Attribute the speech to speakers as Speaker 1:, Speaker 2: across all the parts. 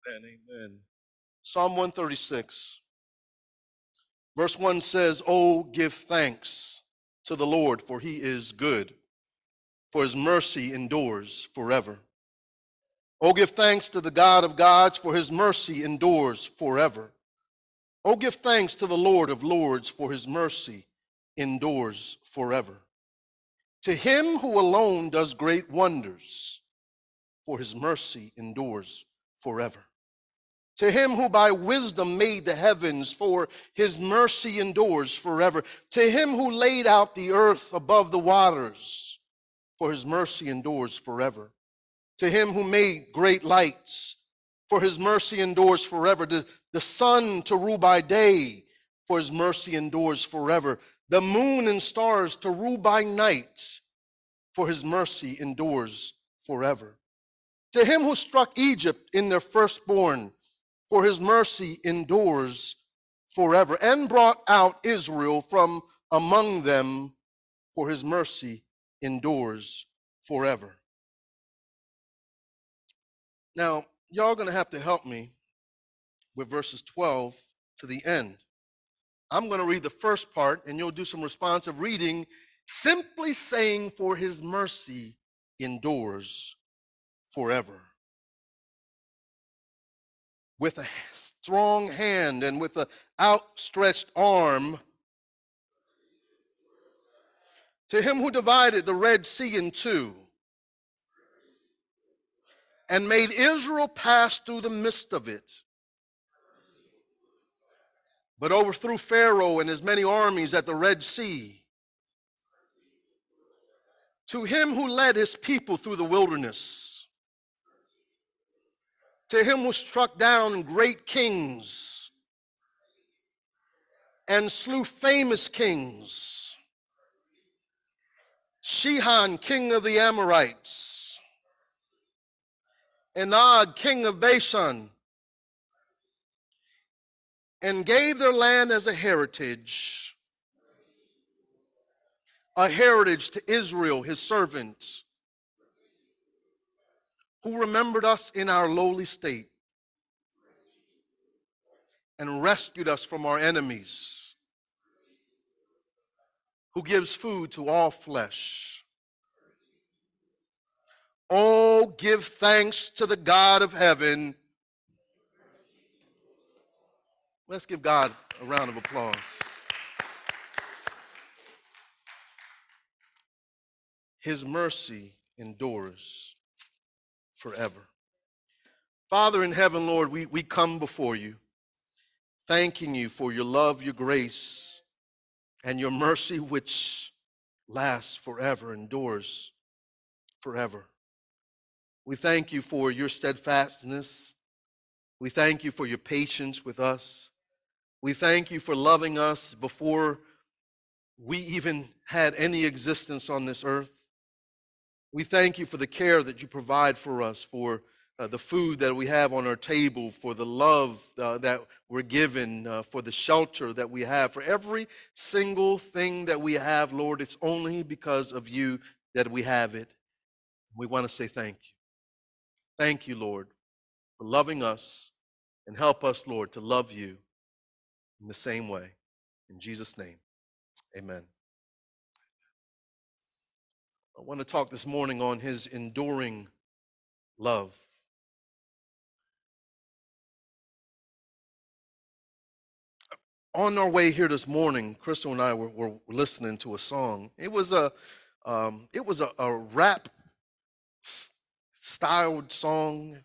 Speaker 1: Amen. Amen. Psalm 136, verse 1 says, "Oh, give thanks to the Lord, for he is good, for his mercy endures forever. Oh, give thanks to the God of gods, for his mercy endures forever. Oh, give thanks to the Lord of lords, for his mercy endures forever. To him who alone does great wonders, for his mercy endures forever. To him who by wisdom made the heavens, for his mercy endures forever. To him who laid out the earth above the waters, for his mercy endures forever. To him who made great lights, for his mercy endures forever. The sun to rule by day, for his mercy endures forever. The moon and stars to rule by night, for his mercy endures forever. To him who struck Egypt in their firstborn, for his mercy endures forever, and brought out Israel from among them, for his mercy endures forever." Now, y'all are going to have to help me with verses 12 to the end. I'm going to read the first part, and you'll do some responsive reading, simply saying, "For his mercy endures forever." With a strong hand and with an outstretched arm, to him who divided the Red Sea in two and made Israel pass through the midst of it, but overthrew Pharaoh and his many armies at the Red Sea. To him who led his people through the wilderness, to him who struck down great kings and slew famous kings, Sihon, king of the Amorites, and Og, king of Bashan, and gave their land as a heritage to Israel, his servant, who remembered us in our lowly state and rescued us from our enemies, who gives food to all flesh. Oh, give thanks to the God of heaven. Let's give God a round of applause. His mercy endures forever. Father in heaven, Lord, we come before you, thanking you for your love, your grace, and your mercy, which lasts forever, endures forever. We thank you for your steadfastness. We thank you for your patience with us. We thank you for loving us before we even had any existence on this earth. We thank you for the care that you provide for us, for the food that we have on our table, for the love that we're given, for the shelter that we have, for every single thing that we have, Lord. It's only because of you that we have it. We want to say thank you. Thank you, Lord, for loving us, and help us, Lord, to love you in the same way. In Jesus' name, amen. I want to talk this morning on his enduring love. On our way here this morning, Crystal and I were listening to a song. It was a rap styled song.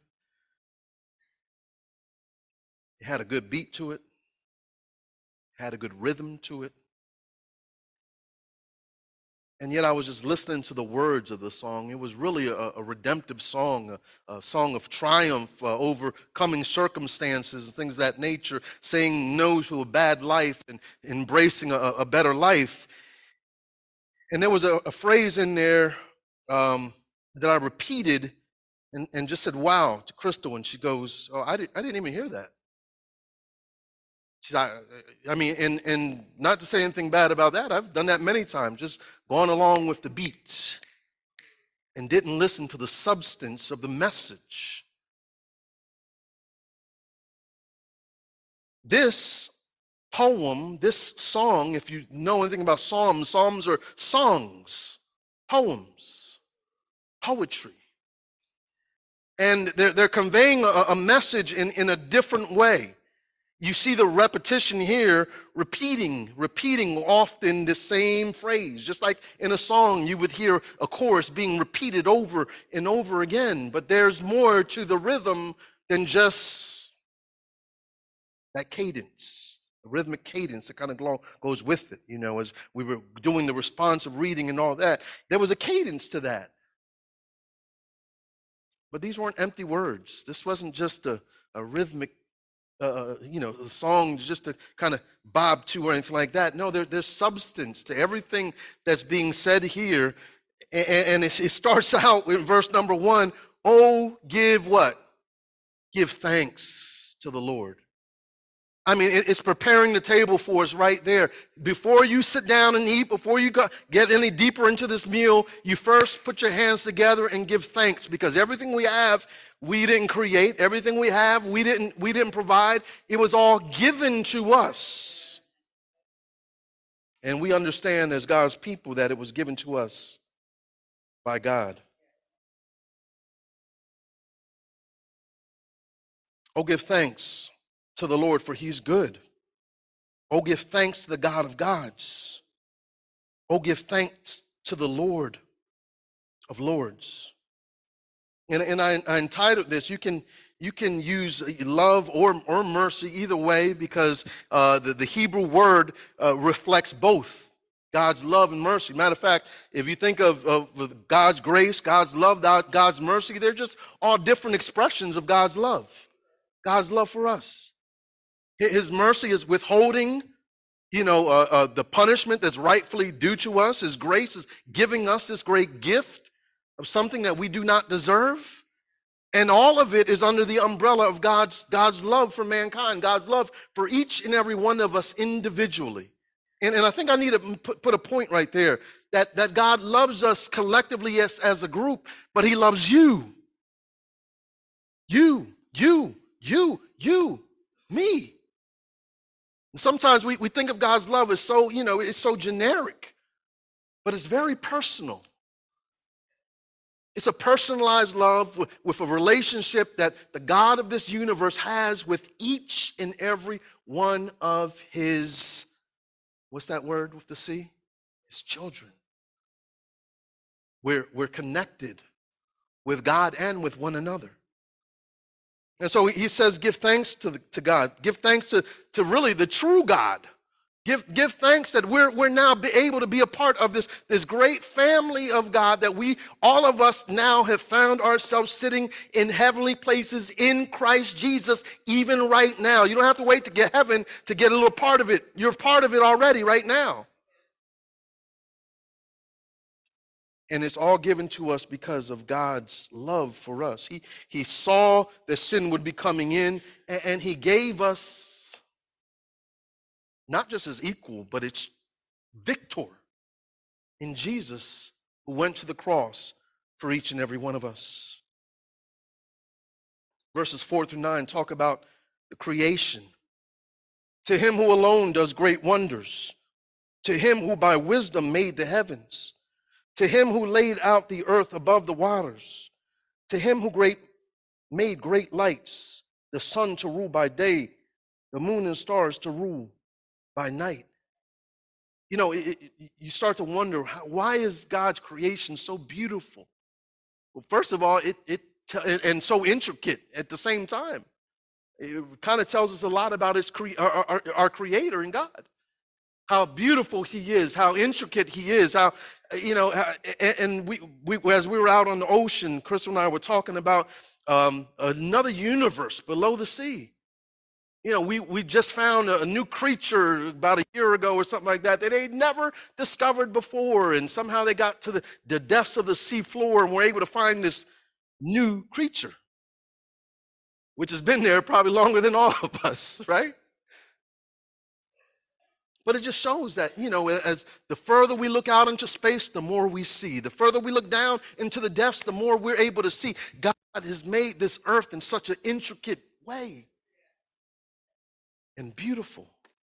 Speaker 1: It had a good beat to it. Had a good rhythm to it. And yet I was just listening to the words of the song. It was really a redemptive song, a song of triumph, overcoming circumstances and things of that nature, saying no to a bad life and embracing a better life. And there was a phrase in there that I repeated and just said, "Wow," to Crystal. And she goes, "Oh, I didn't even hear that." She's like, I mean, and not to say anything bad about that. I've done that many times, just gone along with the beats and didn't listen to the substance of the message. this poem, this song, if you know anything about Psalms, Psalms are songs, poems, poetry. And they're conveying a message in a different way. You see the repetition here, repeating often the same phrase. Just like in a song, you would hear a chorus being repeated over and over again. But there's more to the rhythm than just that cadence, the rhythmic cadence that kind of goes with it. You know, as we were doing the responsive reading and all that, there was a cadence to that. But these weren't empty words. This wasn't just a rhythmic, a song just to kind of bob to or anything like that. No, there's substance to everything that's being said here. And it starts out in verse number 1, oh, give what? Give thanks to the Lord. I mean, it's preparing the table for us right there. Before you sit down and eat, before you get any deeper into this meal, you first put your hands together and give thanks, because everything we have, we didn't create. Everything we have, we didn't provide. It was all given to us. And we understand as God's people that it was given to us by God. Oh, give thanks to the Lord, for he's good. Oh, give thanks to the God of gods. Oh, give thanks to the Lord of lords. And I entitled this, you can use love or mercy either way, because the Hebrew word reflects both God's love and mercy. Matter of fact, if you think of God's grace, God's love, God's mercy, they're just all different expressions of God's love for us. His mercy is withholding, the punishment that's rightfully due to us. His grace is giving us this great gift of something that we do not deserve. And all of it is under the umbrella of God's love for mankind, God's love for each and every one of us individually. And I think I need to put a point right there, that God loves us collectively as a group, but he loves you. You, me. And sometimes we think of God's love as it's so generic, but it's very personal. It's a personalized love with a relationship that the God of this universe has with each and every one of his, what's that word with the C? His children. We're connected with God and with one another. And so he says, give thanks to God. Give thanks to really the true God. Give thanks that we're now able to be a part of this great family of God, that all of us now have found ourselves sitting in heavenly places in Christ Jesus, even right now. You don't have to wait to get heaven to get a little part of it. You're part of it already right now. And it's all given to us because of God's love for us. He saw that sin would be coming in, and he gave us not just his equal, but its victor in Jesus, who went to the cross for each and every one of us. Verses 4-9 talk about the creation. To him who alone does great wonders, to him who by wisdom made the heavens, to him who laid out the earth above the waters, to him who made great lights, the sun to rule by day, the moon and stars to rule by night. You start to wonder, why is God's creation so beautiful? Well, first of all, and so intricate at the same time. It kind of tells us a lot about our Creator and God. How beautiful he is, how intricate he is, how, and we as we were out on the ocean, Crystal and I were talking about another universe below the sea. We just found a new creature about a year ago or something like that they'd never discovered before, and somehow they got to the depths of the sea floor and were able to find this new creature, which has been there probably longer than all of us, right? But it just shows that, as the further we look out into space, the more we see. The further we look down into the depths, the more we're able to see. God has made this earth in such an intricate way. and beautiful.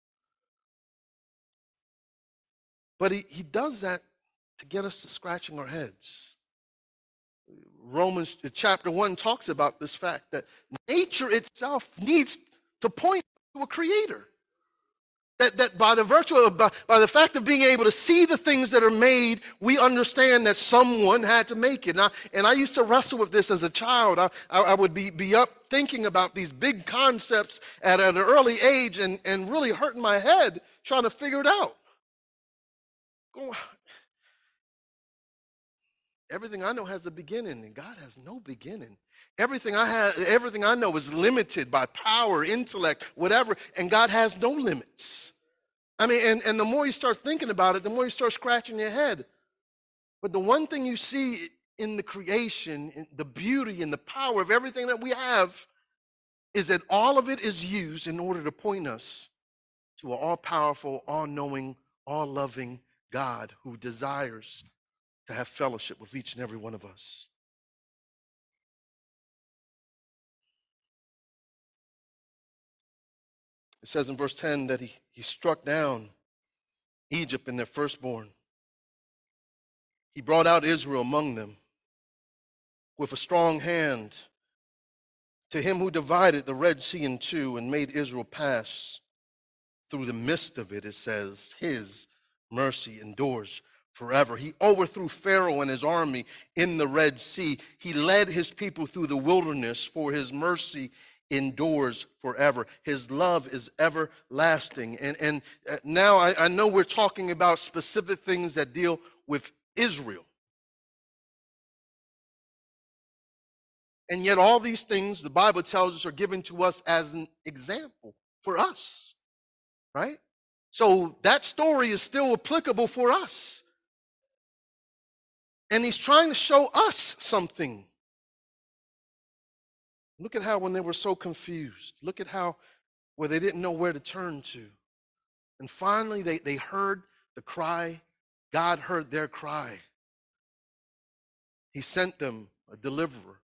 Speaker 1: But he does that to get us to scratching our heads. Romans chapter 1 talks about this fact that nature itself needs to point to a creator. That by the virtue of, by the fact of being able to see the things that are made, we understand that someone had to make it. And I used to wrestle with this as a child. I would be up thinking about these big concepts at an early age and really hurting my head trying to figure it out. Everything I know has a beginning, and God has no beginning. Everything I know is limited by power, intellect, whatever, and God has no limits. I mean, and the more you start thinking about it, the more you start scratching your head. But the one thing you see in the creation, in the beauty and the power of everything that we have, is that all of it is used in order to point us to an all-powerful, all-knowing, all-loving God who desires to have fellowship with each and every one of us. It says in verse 10 that he struck down Egypt and their firstborn. He brought out Israel among them with a strong hand. To him who divided the Red Sea in two and made Israel pass through the midst of it, it says, his mercy endures forever. He overthrew Pharaoh and his army in the Red Sea. He led his people through the wilderness, for his mercy endures forever. His love is everlasting. And now I know we're talking about specific things that deal with Israel. And yet all these things, the Bible tells us, are given to us as an example for us, right? So that story is still applicable for us. And he's trying to show us something. Look at how when they were so confused, look at how where they didn't know where to turn to. And finally they heard the cry. God heard their cry. He sent them a deliverer.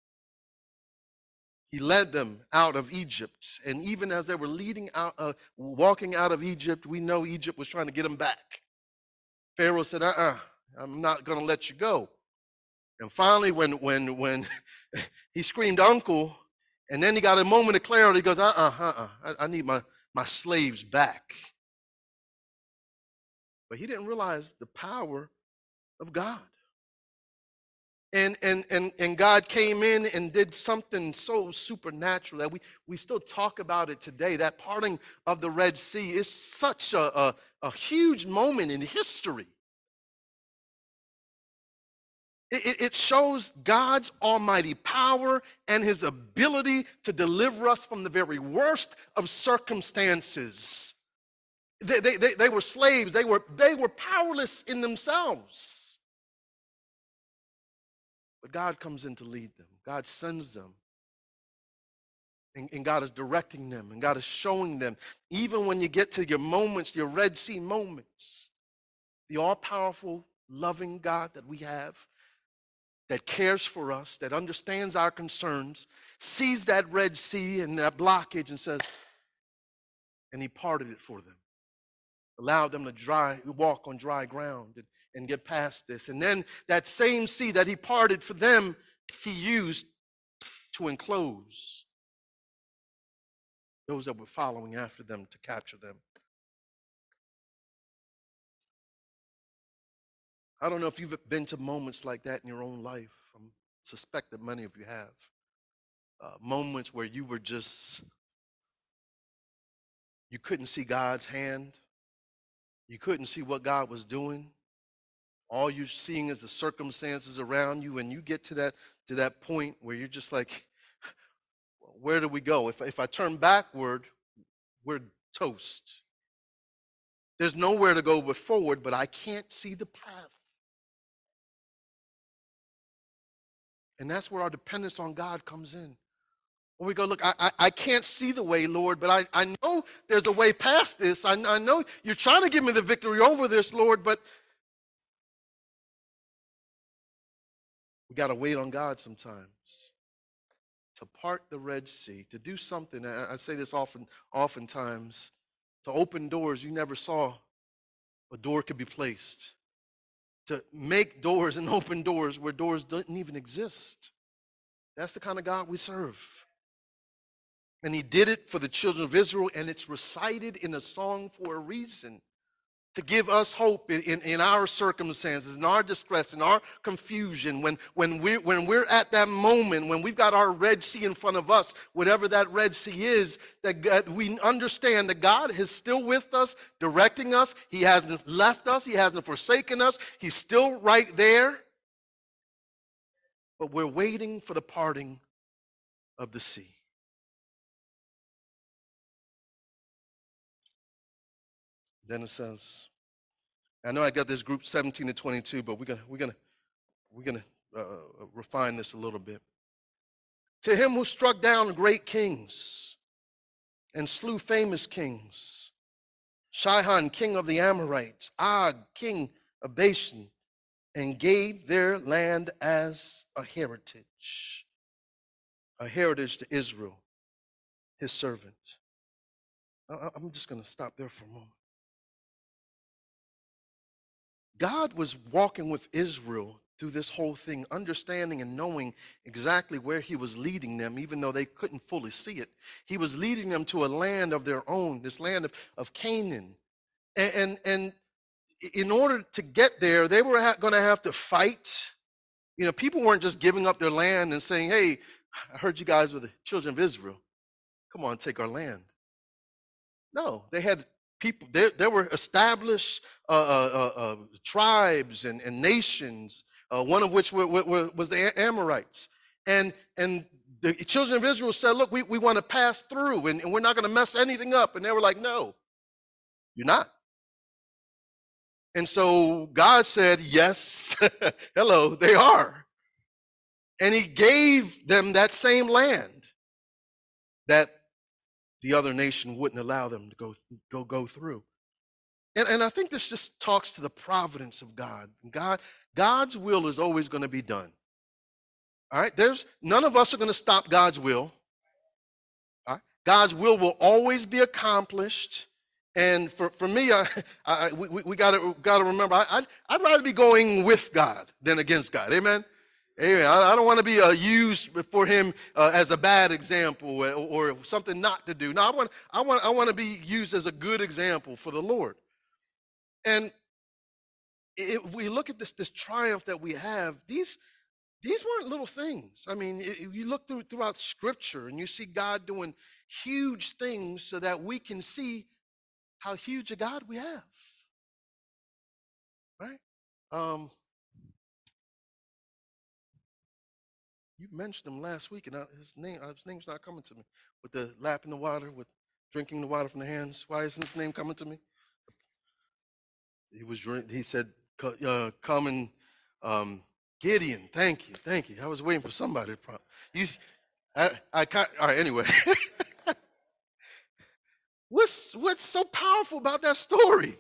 Speaker 1: He led them out of Egypt. And even as they were walking out of Egypt, we know Egypt was trying to get them back. Pharaoh said, I'm not going to let you go. And finally, when he screamed, uncle, and then he got a moment of clarity, he goes, I need my slaves back. But he didn't realize the power of God. And God came in and did something so supernatural that we still talk about it today. That parting of the Red Sea is such a huge moment in history. It shows God's almighty power and his ability to deliver us from the very worst of circumstances. They were slaves. They were powerless in themselves. But God comes in to lead them. God sends them. And God is directing them. And God is showing them. Even when you get to your moments, your Red Sea moments, the all-powerful, loving God that we have, that cares for us, that understands our concerns, sees that Red Sea and that blockage and says, and he parted it for them. Allowed them to walk on dry ground and get past this. And then that same sea that he parted for them, he used to enclose those that were following after them to capture them. I don't know if you've been to moments like that in your own life. I suspect that many of you have. Moments where you couldn't see God's hand. You couldn't see what God was doing. All you're seeing is the circumstances around you, and you get to that point where you're just like, where do we go? If I turn backward, we're toast. There's nowhere to go but forward, but I can't see the path. And that's where our dependence on God comes in. When we go, look, I can't see the way, Lord, but I know there's a way past this. I know you're trying to give me the victory over this, Lord, but we got to wait on God sometimes. to part the Red Sea, to do something. I say this oftentimes, to open doors you never saw a door could be placed, to make doors and open doors where doors didn't even exist. That's the kind of God we serve. And he did it for the children of Israel, and it's recited in a song for a reason, to give us hope in our circumstances, in our distress, in our confusion, when we're at that moment, when we've got our Red Sea in front of us, whatever that Red Sea is, that God, we understand that God is still with us, directing us. He hasn't left us. He hasn't forsaken us. He's still right there. But we're waiting for the parting of the sea. Then it says, I know I got this group 17 to 22, but we're gonna refine this a little bit. To him who struck down great kings and slew famous kings, Sihon, king of the Amorites, Og, king of Bashan, and gave their land as a heritage to Israel, his servant. I'm just going to stop there for a moment. God was walking with Israel through this whole thing, understanding and knowing exactly where he was leading them, even though they couldn't fully see it. He was leading them to a land of their own, this land of Canaan. And in order to get there, they were going to have to fight. You know, people weren't just giving up their land and saying, hey, I heard you guys were the children of Israel. Come on, take our land. No, they had people, there were established tribes and nations, one of which was the Amorites. And the children of Israel said, look, we want to pass through and we're not going to mess anything up. And they were like, no, you're not. And so God said, yes, hello, they are. And he gave them that same land that the other nation wouldn't allow them to go through. And I think this just talks to the providence of God. God's will is always going to be done. All right, none of us are going to stop God's will. All right? God's will always be accomplished. And for me, we got to remember, I'd rather be going with God than against God. Amen. Amen. I don't want to be used for him as a bad example or something not to do. No, I want to be used as a good example for the Lord. And if we look at this triumph that we have, these weren't little things. I mean, you look throughout Scripture and you see God doing huge things so that we can see how huge a God we have. Right? You mentioned him last week, and his name's not coming to me. With the lap in the water, with drinking the water from the hands. Why isn't his name coming to me? He said, "Come and Gideon." Thank you. I was waiting for somebody. All right. Anyway, what's so powerful about that story?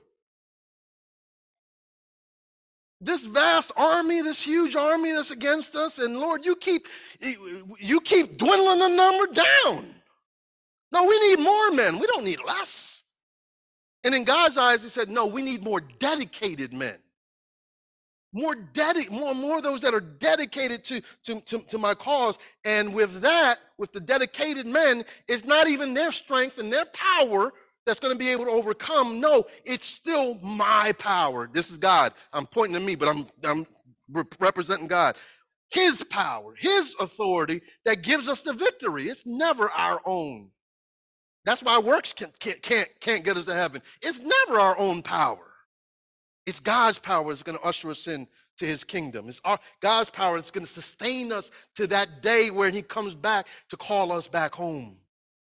Speaker 1: This vast army, this huge army that's against us, and Lord, you keep dwindling the number down. No, we need more men. We don't need less. And in God's eyes, he said, no, we need more dedicated men. More of those that are dedicated to my cause. And with that, with the dedicated men, it's not even their strength and their power that's going to be able to overcome. No, it's still my power. This is God. I'm pointing to me, but I'm representing God. His power, his authority that gives us the victory. It's never our own. That's why works can't get us to heaven. It's never our own power. It's God's power that's going to usher us in to his kingdom. It's God's power that's going to sustain us to that day when he comes back to call us back home.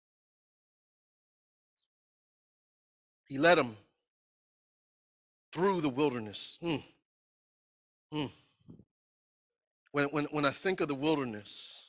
Speaker 1: He led them through the wilderness. When I think of the wilderness,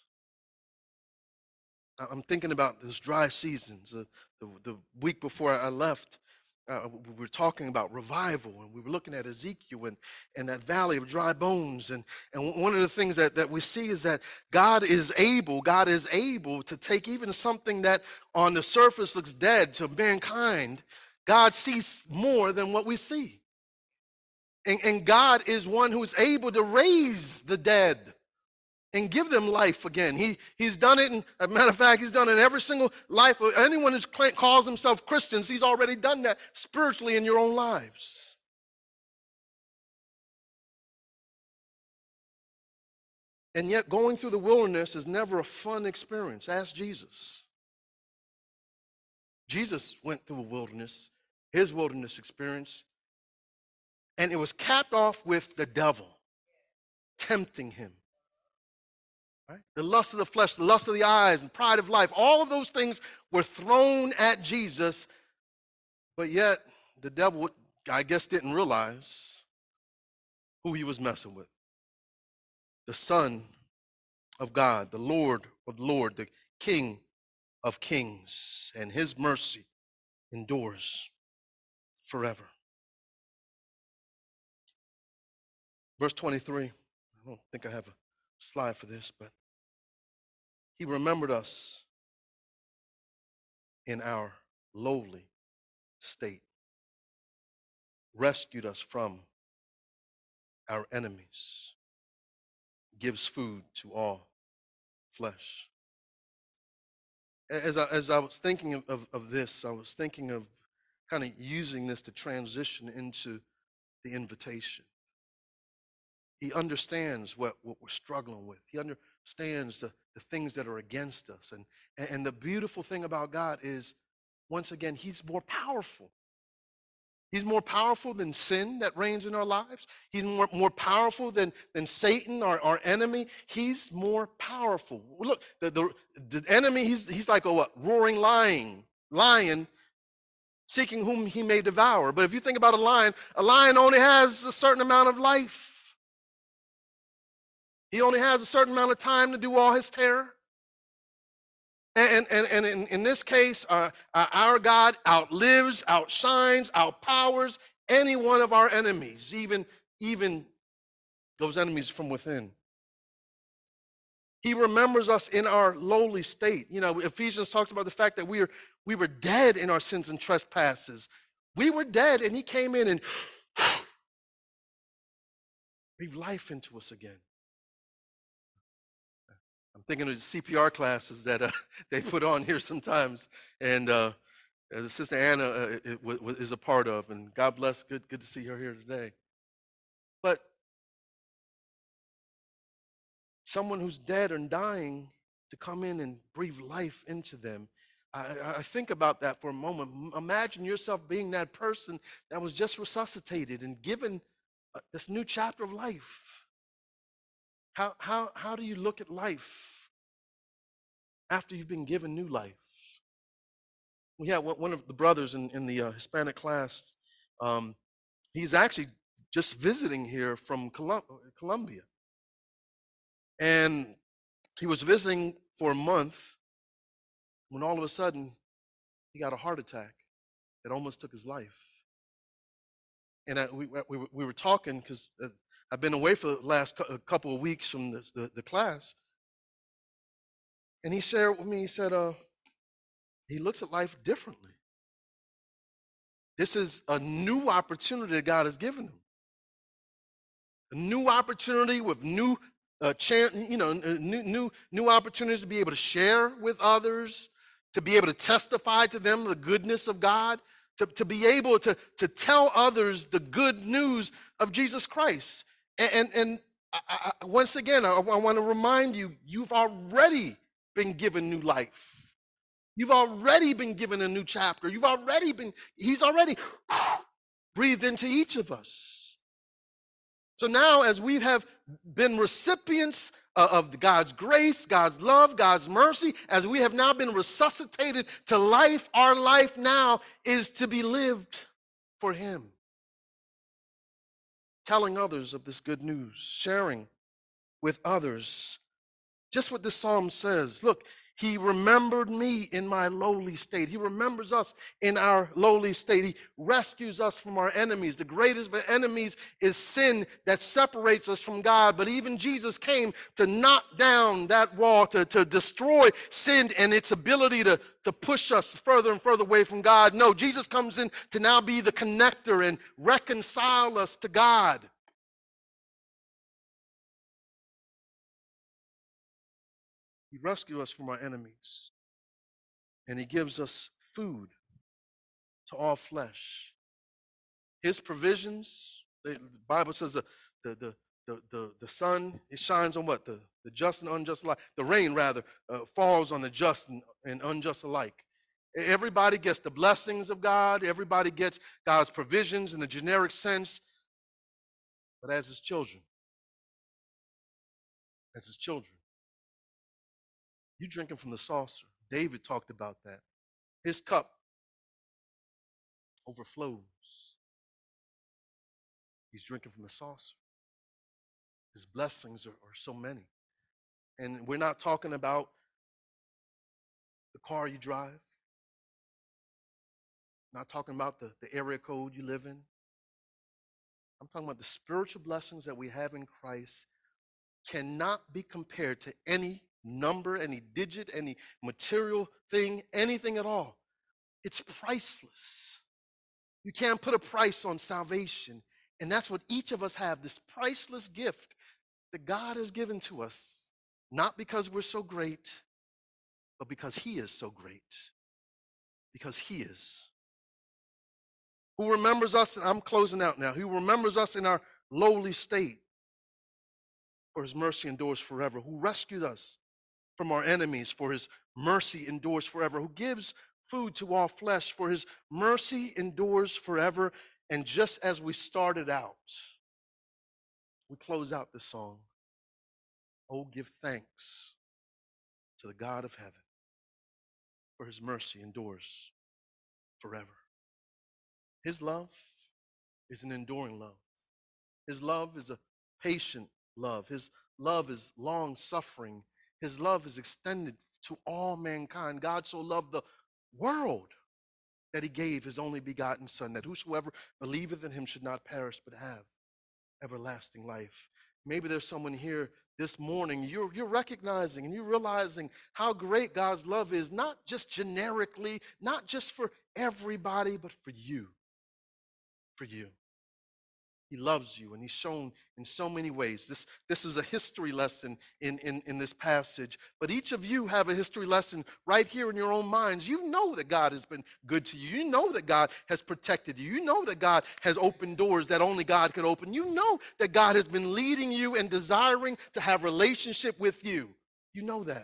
Speaker 1: I'm thinking about those dry seasons. The week before I left, we were talking about revival, and we were looking at Ezekiel and that valley of dry bones. And one of the things that we see is that God is able to take even something that on the surface looks dead to mankind. God sees more than what we see. And God is one who is able to raise the dead and give them life again. He's done it, and as a matter of fact, he's done it in every single life of anyone who calls himself Christians. He's already done that spiritually in your own lives. And yet going through the wilderness is never a fun experience. Ask Jesus. Jesus went through a wilderness, his wilderness experience, and it was capped off with the devil tempting him. Right? The lust of the flesh, the lust of the eyes, and pride of life, all of those things were thrown at Jesus, but yet the devil, I guess, didn't realize who he was messing with. The Son of God, the Lord of Lords, the King of Kings, and his mercy endures forever. Verse 23, I don't think I have a slide for this, but he remembered us in our lowly state, rescued us from our enemies, gives food to all flesh. As I was thinking of this, I was thinking of kind of using this to transition into the invitation. He understands what we're struggling with. He understands the things that are against us. And the beautiful thing about God is, once again, he's more powerful. He's more powerful than sin that reigns in our lives. He's more powerful than Satan, our enemy. He's more powerful. Look, the enemy, he's like a what? Roaring lion seeking whom he may devour. But if you think about a lion only has a certain amount of life. He only has a certain amount of time to do all his terror. And in this case, our God outlives, outshines, outpowers any one of our enemies, even those enemies from within. He remembers us in our lowly state. You know, Ephesians talks about the fact that we were dead in our sins and trespasses. We were dead, and he came in and breathed life into us again. I'm thinking of the CPR classes that they put on here sometimes, and the Sister Anna is a part of, and God bless, good to see her here today. But someone who's dead and dying, to come in and breathe life into them, I think about that for a moment. Imagine yourself being that person that was just resuscitated and given this new chapter of life. How do you look at life after you've been given new life? We had one of the brothers in the Hispanic class. He's actually just visiting here from Colombia. And he was visiting for a month when all of a sudden he got a heart attack that almost took his life. And we were talking because I've been away for the last couple of weeks from the class. And he shared with me, he said, he looks at life differently. This is a new opportunity that God has given him. A new opportunity with new new opportunities to be able to share with others, to be able to testify to them the goodness of God, to be able to tell others the good news of Jesus Christ. And once again, I want to remind you, you've already been given new life. You've already been given a new chapter. He's already breathed into each of us. So now, as we have been recipients of God's grace, God's love, God's mercy, as we have now been resuscitated to life, our life now is to be lived for him. Telling others of this good news, sharing with others. Just what this psalm says. Look, He remembered me in my lowly state. He remembers us in our lowly state. He rescues us from our enemies. The greatest of the enemies is sin that separates us from God. But even Jesus came to knock down that wall, to destroy sin and its ability to push us further and further away from God. No, Jesus comes in to now be the connector and reconcile us to God. He rescued us from our enemies. And he gives us food to all flesh. His provisions, the Bible says the sun, it shines on what? The just and unjust alike. The rain, rather, falls on the just and unjust alike. Everybody gets the blessings of God. Everybody gets God's provisions in the generic sense. But as his children, you drinking from the saucer. David talked about that. His cup overflows. He's drinking from the saucer. His blessings are so many. And we're not talking about the car you drive, not talking about the area code you live in. I'm talking about the spiritual blessings that we have in Christ cannot be compared to any number, any digit, any material thing, anything at all. It's priceless. You can't put a price on salvation. And that's what each of us have, this priceless gift that God has given to us, not because we're so great, but because he is so great. Because he is. Who remembers us, and I'm closing out now, who remembers us in our lowly state, for his mercy endures forever, who rescued us from our enemies, for his mercy endures forever, who gives food to all flesh, for his mercy endures forever. And just as we started out, we close out this song. Oh, give thanks to the God of heaven, for his mercy endures forever. His love is an enduring love. His love is a patient love. His love is long suffering. His love is extended to all mankind. God so loved the world that he gave his only begotten Son, that whosoever believeth in him should not perish but have everlasting life. Maybe there's someone here this morning, you're recognizing and you're realizing how great God's love is, not just generically, not just for everybody, but for you. For you. He loves you, and he's shown in so many ways. This is a history lesson in this passage, but each of you have a history lesson right here in your own minds. You know that God has been good to you. You know that God has protected you. You know that God has opened doors that only God could open. You know that God has been leading you and desiring to have relationship with you. You know that.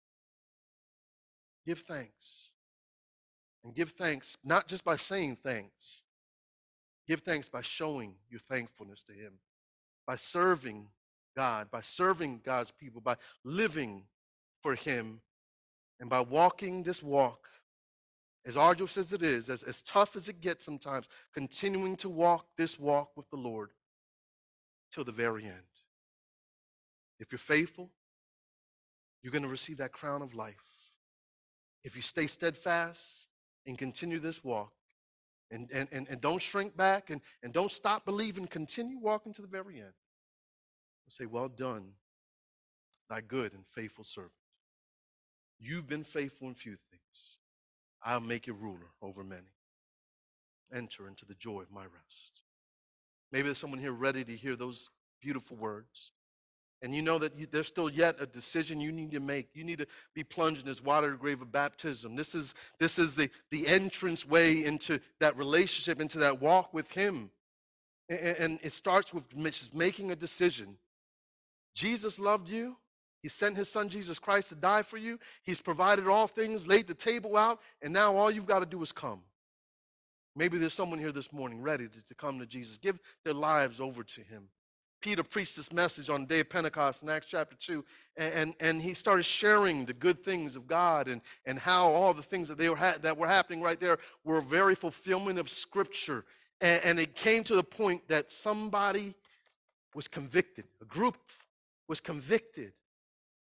Speaker 1: Give thanks. And give thanks not just by saying thanks. Give thanks by showing your thankfulness to him, by serving God, by serving God's people, by living for him, and by walking this walk, as arduous as it is, as tough as it gets sometimes, continuing to walk this walk with the Lord till the very end. If you're faithful, you're going to receive that crown of life. If you stay steadfast and continue this walk, and don't shrink back and don't stop believing, continue walking to the very end. Say, well done, thy good and faithful servant. You've been faithful in few things. I'll make you ruler over many. Enter into the joy of my rest. Maybe there's someone here ready to hear those beautiful words. And you know that there's still yet a decision you need to make. You need to be plunged in this watery grave of baptism. This is the entrance way into that relationship, into that walk with him. And it starts with just making a decision. Jesus loved you. He sent his son, Jesus Christ, to die for you. He's provided all things, laid the table out, and now all you've got to do is come. Maybe there's someone here this morning ready to come to Jesus. Give their lives over to him. Peter preached this message on the day of Pentecost in Acts chapter 2, and he started sharing the good things of God and how all the things that were happening right there were a very fulfillment of Scripture. And it came to the point that somebody was convicted. A group was convicted.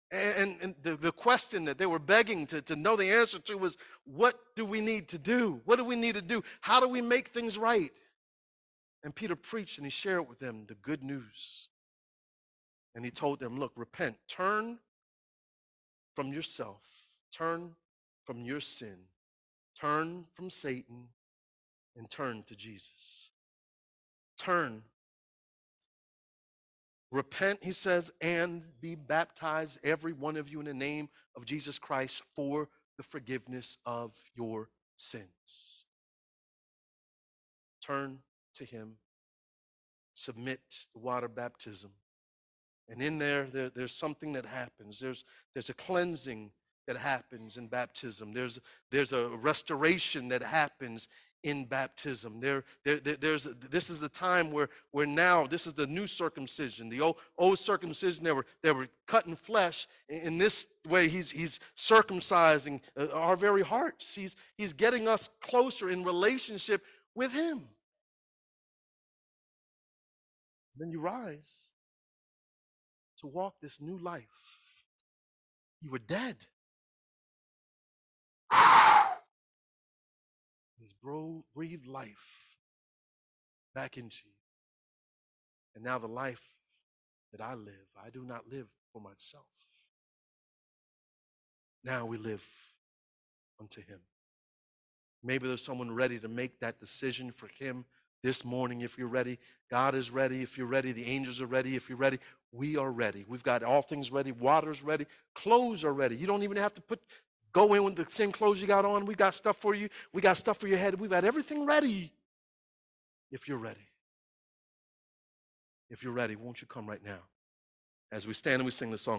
Speaker 1: And the question that they were begging to know the answer to was, what do we need to do? What do we need to do? How do we make things right? And Peter preached and he shared with them the good news. And he told them, look, repent, turn from yourself, turn from your sin, turn from Satan, and turn to Jesus. Turn. Repent, he says, and be baptized, every one of you, in the name of Jesus Christ for the forgiveness of your sins. Turn to him, submit the water baptism. And in there's something that happens. There's a cleansing that happens in baptism. There's a restoration that happens in baptism. This is the time where now this is the new circumcision. The old circumcision, they were cutting flesh. In this way, he's circumcising our very hearts. He's getting us closer in relationship with him. Then you rise to walk this new life. You were dead. He's breathed life back into you. And now the life that I live, I do not live for myself. Now we live unto him. Maybe there's someone ready to make that decision for him this morning. If you're ready, God is ready. If you're ready, the angels are ready. If you're ready, we are ready. We've got all things ready. Water's ready. Clothes are ready. You don't even have to go in with the same clothes you got on. We got stuff for you. We got stuff for your head. We've got everything ready. If you're ready. If you're ready, won't you come right now? As we stand and we sing the song.